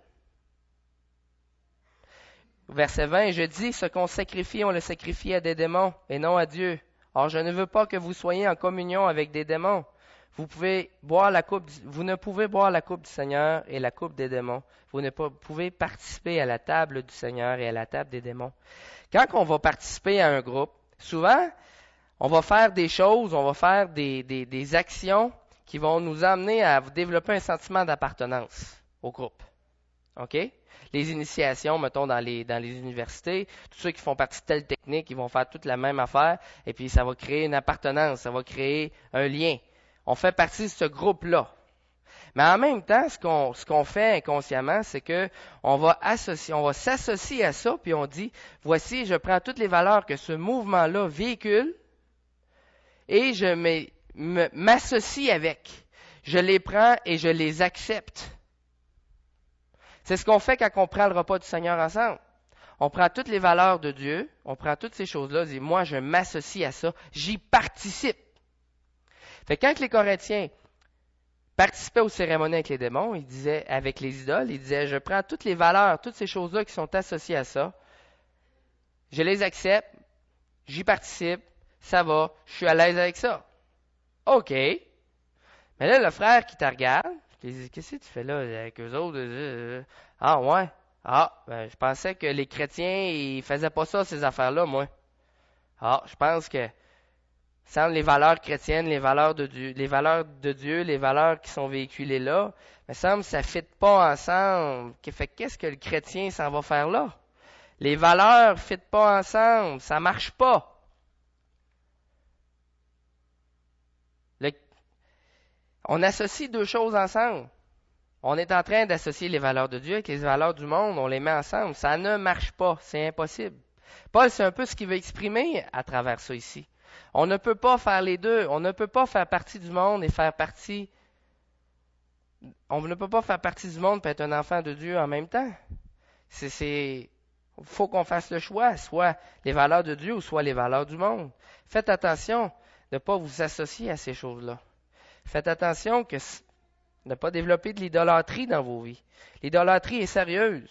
Verset 20, je dis, ce qu'on sacrifie, on le sacrifie à des démons et non à Dieu. Or, je ne veux pas que vous soyez en communion avec des démons. Vous ne pouvez boire la coupe du Seigneur et la coupe des démons. Vous ne pouvez participer à la table du Seigneur et à la table des démons. Quand on va participer à un groupe, souvent, on va faire des choses, on va faire des actions qui vont nous amener à développer un sentiment d'appartenance au groupe. OK? Les initiations, mettons, dans les universités, tous ceux qui font partie de telle technique, ils vont faire toute la même affaire, et puis ça va créer une appartenance, ça va créer un lien. On fait partie de ce groupe-là. Mais en même temps, ce qu'on fait inconsciemment, c'est que on va s'associer à ça, puis on dit, voici, je prends toutes les valeurs que ce mouvement-là véhicule, et je m'associe avec. Je les prends et je les accepte. C'est ce qu'on fait quand on prend le repas du Seigneur ensemble. On prend toutes les valeurs de Dieu, on prend toutes ces choses-là, et moi je m'associe à ça, j'y participe. Fait que quand les Corinthiens participaient aux cérémonies avec les démons, ils disaient, avec les idoles, ils disaient, je prends toutes les valeurs, toutes ces choses-là qui sont associées à ça, je les accepte, j'y participe, ça va, je suis à l'aise avec ça. OK. Mais là, le frère qui te regarde, il dit, qu'est-ce que tu fais là avec eux autres? Ah ouais. Ah, ben, je pensais que les chrétiens, ils faisaient pas ça, ces affaires-là, moi. Ah, je pense que sans les valeurs chrétiennes, les valeurs de Dieu, les valeurs qui sont véhiculées là, il me semble que ça ne fit pas ensemble. Fait qu'est-ce que le chrétien s'en va faire là? Les valeurs ne fit pas ensemble, ça marche pas. On associe deux choses ensemble. On est en train d'associer les valeurs de Dieu avec les valeurs du monde, on les met ensemble. Ça ne marche pas, c'est impossible. Paul, c'est un peu ce qu'il veut exprimer à travers ça ici. On ne peut pas faire les deux. On ne peut pas faire partie du monde et faire partie... On ne peut pas faire partie du monde et être un enfant de Dieu en même temps. Il faut qu'on fasse le choix, soit les valeurs de Dieu ou soit les valeurs du monde. Faites attention de ne pas vous associer à ces choses-là. Faites attention de ne pas développer de l'idolâtrie dans vos vies. L'idolâtrie est sérieuse.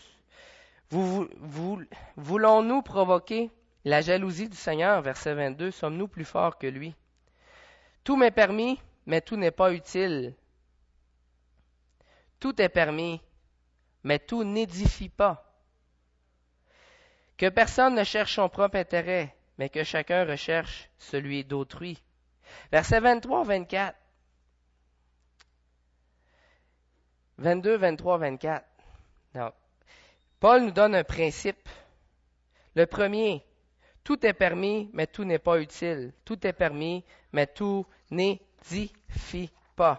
Voulons-nous provoquer la jalousie du Seigneur? Verset 22, sommes-nous plus forts que lui? Tout m'est permis, mais tout n'est pas utile. Tout est permis, mais tout n'édifie pas. Que personne ne cherche son propre intérêt, mais que chacun recherche celui d'autrui. Versets 23, 24. 22, 23, 24. Donc, Paul nous donne un principe. Le premier, tout est permis, mais tout n'est pas utile. Tout est permis, mais tout n'édifie pas.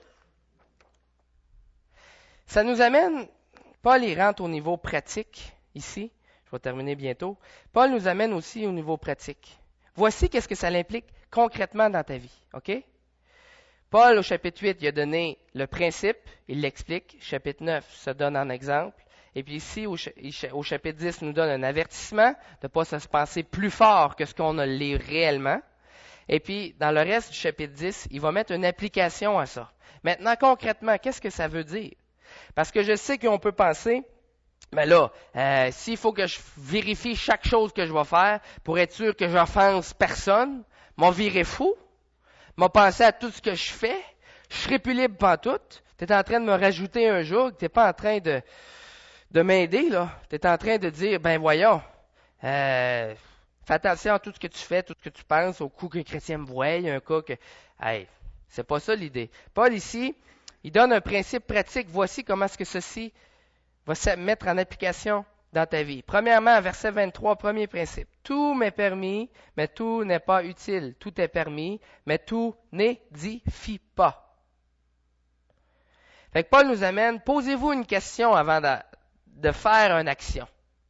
Ça nous amène, Paul y rentre au niveau pratique, ici. Je vais terminer bientôt. Paul nous amène aussi au niveau pratique. Voici qu'est-ce que ça implique concrètement dans ta vie, OK? Paul, au chapitre 8, il a donné le principe, il l'explique. Chapitre 9 se donne en exemple. Et puis ici, au chapitre 10, il nous donne un avertissement de ne pas se penser plus fort que ce qu'on a l'est réellement. Et puis, dans le reste du chapitre 10, il va mettre une application à ça. Maintenant, concrètement, qu'est-ce que ça veut dire? Parce que je sais qu'on peut penser, mais là, s'il faut que je vérifie chaque chose que je vais faire pour être sûr que j'offense personne, m'en virer fou, m'en penser à tout ce que je fais, je serai plus libre pantoute. Tu es en train de me rajouter un jour, tu n'es pas en train de m'aider, là. Tu es en train de dire, ben voyons, fais attention à tout ce que tu fais, tout ce que tu penses, au coup qu'un chrétien me voie, un cas que... Hey, c'est pas ça l'idée. Paul ici, il donne un principe pratique. Voici comment est-ce que ceci va se mettre en application dans ta vie. Premièrement, verset 23, premier principe. Tout m'est permis, mais tout n'est pas utile. Tout est permis, mais tout n'édifie pas. Fait que Paul nous amène, posez-vous une question avant de faire une action.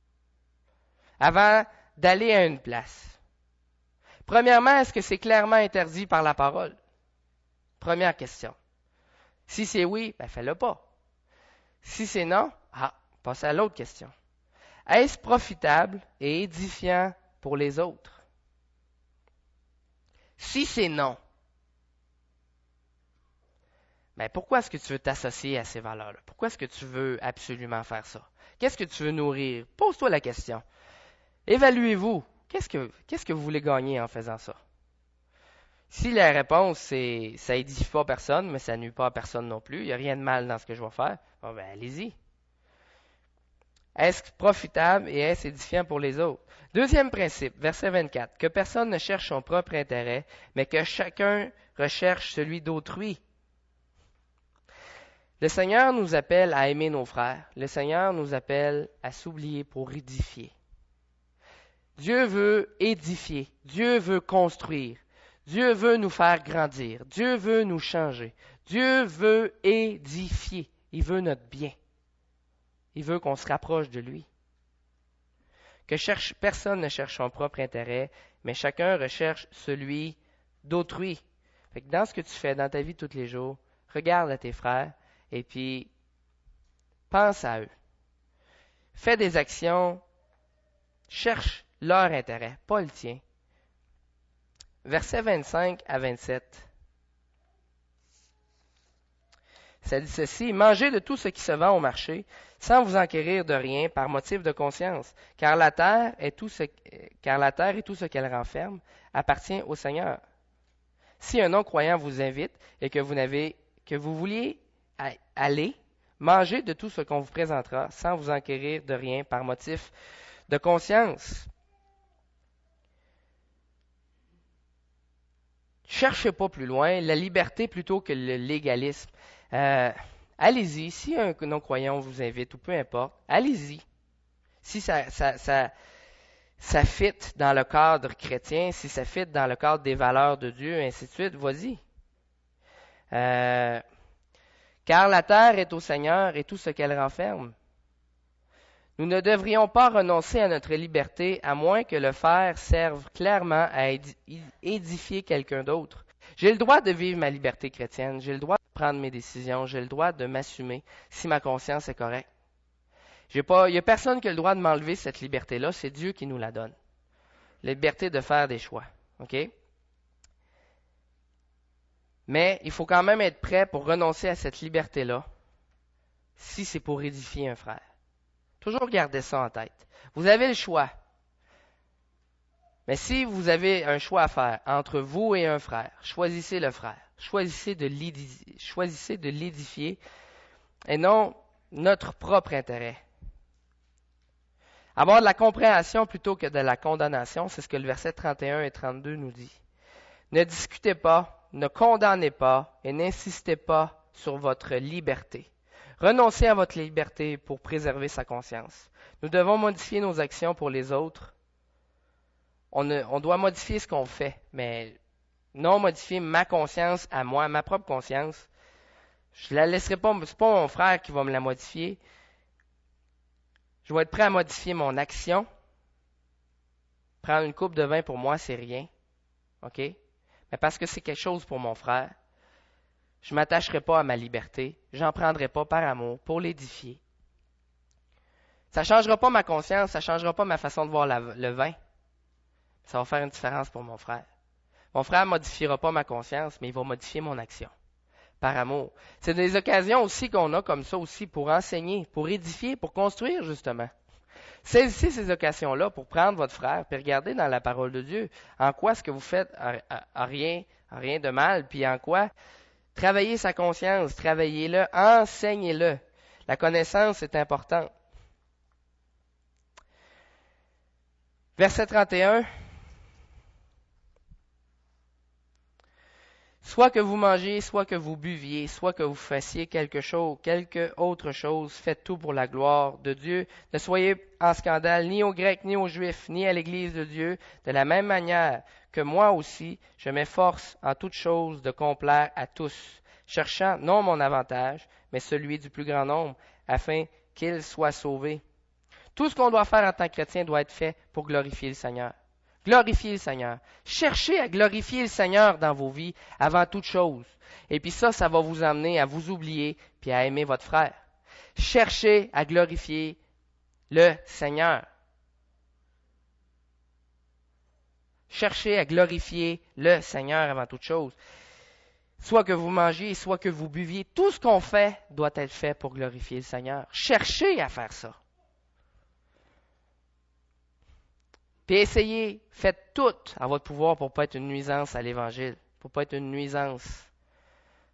Avant d'aller à une place. Premièrement, est-ce que c'est clairement interdit par la parole? Première question. Si c'est oui, ben fais-le pas. Si c'est non, passe à l'autre question. Est-ce profitable et édifiant pour les autres? Si c'est non, ben pourquoi est-ce que tu veux t'associer à ces valeurs-là? Pourquoi est-ce que tu veux absolument faire ça? Qu'est-ce que tu veux nourrir? Pose-toi la question. Évaluez-vous. Qu'est-ce que vous voulez gagner en faisant ça? Si la réponse c'est ça édifie pas personne, mais ça nuit pas à personne non plus, il n'y a rien de mal dans ce que je vais faire, bon, ben allez-y. Est-ce profitable et est-ce édifiant pour les autres? Deuxième principe, verset 24. Que personne ne cherche son propre intérêt, mais que chacun recherche celui d'autrui. Le Seigneur nous appelle à aimer nos frères. Le Seigneur nous appelle à s'oublier pour édifier. Dieu veut édifier. Dieu veut construire. Dieu veut nous faire grandir. Dieu veut nous changer. Dieu veut édifier. Il veut notre bien. Il veut qu'on se rapproche de lui. Que personne ne cherche son propre intérêt, mais chacun recherche celui d'autrui. Fait que dans ce que tu fais dans ta vie de tous les jours, regarde à tes frères et puis pense à eux. Fais des actions, cherche leur intérêt, pas le tien. Versets 25 à 27. Ça dit ceci, mangez de tout ce qui se vend au marché, sans vous enquérir de rien par motif de conscience, car la terre et tout ce qu'elle renferme appartient au Seigneur. Si un non-croyant vous invite et que vous vouliez aller, mangez de tout ce qu'on vous présentera, sans vous enquérir de rien par motif de conscience. Cherchez pas plus loin, la liberté plutôt que le légalisme. Allez-y, si un non-croyant vous invite, ou peu importe, allez-y. Si ça fit dans le cadre chrétien, si ça fit dans le cadre des valeurs de Dieu, ainsi de suite, vas-y. Car la terre est au Seigneur et tout ce qu'elle renferme. Nous ne devrions pas renoncer à notre liberté à moins que le faire serve clairement à édifier quelqu'un d'autre. J'ai le droit de vivre ma liberté chrétienne, j'ai le droit de prendre mes décisions, j'ai le droit de m'assumer si ma conscience est correcte. Il n'y a personne qui a le droit de m'enlever cette liberté-là, c'est Dieu qui nous la donne. La liberté de faire des choix. OK? Mais il faut quand même être prêt pour renoncer à cette liberté-là si c'est pour édifier un frère. Toujours garder ça en tête. Vous avez le choix. Mais si vous avez un choix à faire entre vous et un frère, choisissez le frère. Choisissez de l'édifier et non notre propre intérêt. Avoir de la compréhension plutôt que de la condamnation, c'est ce que le verset 31 et 32 nous dit. Ne discutez pas, ne condamnez pas et n'insistez pas sur votre liberté. Renoncez à votre liberté pour préserver sa conscience. Nous devons modifier nos actions pour les autres. On doit modifier ce qu'on fait, mais non modifier ma conscience à moi, ma propre conscience. Je la laisserai pas, c'est pas mon frère qui va me la modifier. Je vais être prêt à modifier mon action. Prendre une coupe de vin pour moi, c'est rien. OK? Mais parce que c'est quelque chose pour mon frère, je ne m'attacherai pas à ma liberté. J'en prendrai pas par amour pour l'édifier. Ça ne changera pas ma conscience, ça ne changera pas ma façon de voir le vin. Ça va faire une différence pour mon frère. Mon frère ne modifiera pas ma conscience, mais il va modifier mon action. Par amour. C'est des occasions aussi qu'on a comme ça aussi pour enseigner, pour édifier, pour construire justement. Saisissez ces occasions-là pour prendre votre frère puis regarder dans la parole de Dieu en quoi ce que vous faites a rien de mal, puis en quoi travaillez sa conscience, travaillez-le, enseignez-le. La connaissance est importante. Verset 31. Soit que vous mangiez, soit que vous buviez, soit que vous fassiez quelque autre chose, faites tout pour la gloire de Dieu. Ne soyez en scandale ni aux Grecs, ni aux Juifs, ni à l'Église de Dieu. De la même manière que moi aussi, je m'efforce en toutes choses de complaire à tous, cherchant non mon avantage, mais celui du plus grand nombre, afin qu'ils soient sauvés. Tout ce qu'on doit faire en tant que chrétien doit être fait pour glorifier le Seigneur. Glorifiez le Seigneur. Cherchez à glorifier le Seigneur dans vos vies avant toute chose. Et puis ça va vous amener à vous oublier puis à aimer votre frère. Cherchez à glorifier le Seigneur. Cherchez à glorifier le Seigneur avant toute chose. Soit que vous mangiez, soit que vous buviez, tout ce qu'on fait doit être fait pour glorifier le Seigneur. Cherchez à faire ça. Puis essayez, faites tout à votre pouvoir pour ne pas être une nuisance à l'Évangile, pour ne pas être une nuisance